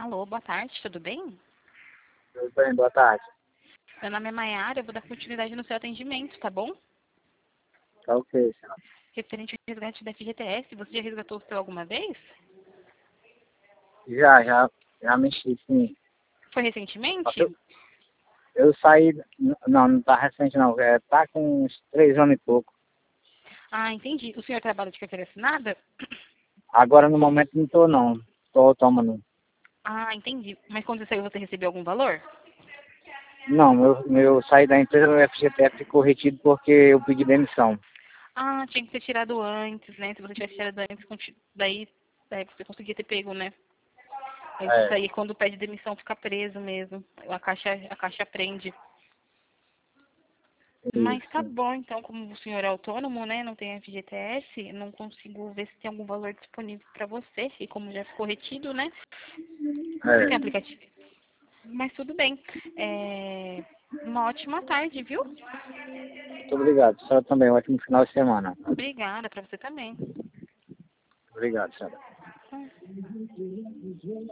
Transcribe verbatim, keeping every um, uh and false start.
Alô, boa tarde, tudo bem? Tudo bem, boa tarde. Meu nome é Maiara, eu vou dar continuidade no seu atendimento, tá bom? Tá ok, senhor. Referente ao resgate da F G T S, você já resgatou o seu alguma vez? Já, já, já mexi, sim. Foi Só que Eu, recentemente? eu saí, n- não, não tá recente não, é, tá com uns três anos e pouco. Ah, entendi. O senhor trabalha de carteira assinada? Agora no momento não tô não, tô autônomo. Ah, entendi. Mas quando você saiu, você recebeu algum valor? Não, meu, meu saí da empresa do F G T F ficou retido porque eu pedi demissão. Ah, tinha que ter tirado antes, né? Se você tivesse tirado antes, conti- daí, daí você conseguia ter pego, né? Mas isso É, aí, quando pede demissão, fica preso mesmo. A caixa, a caixa prende. Mas isso, tá sim. bom, então, como o senhor é autônomo, né, não tem F G T S, não consigo ver se tem algum valor disponível para você, e como já ficou retido, né, você tem É, aplicativo. Mas tudo bem. É, uma ótima tarde, viu? muito obrigado. A senhora também, um ótimo final de semana. Obrigada, para você também. Obrigado, senhora.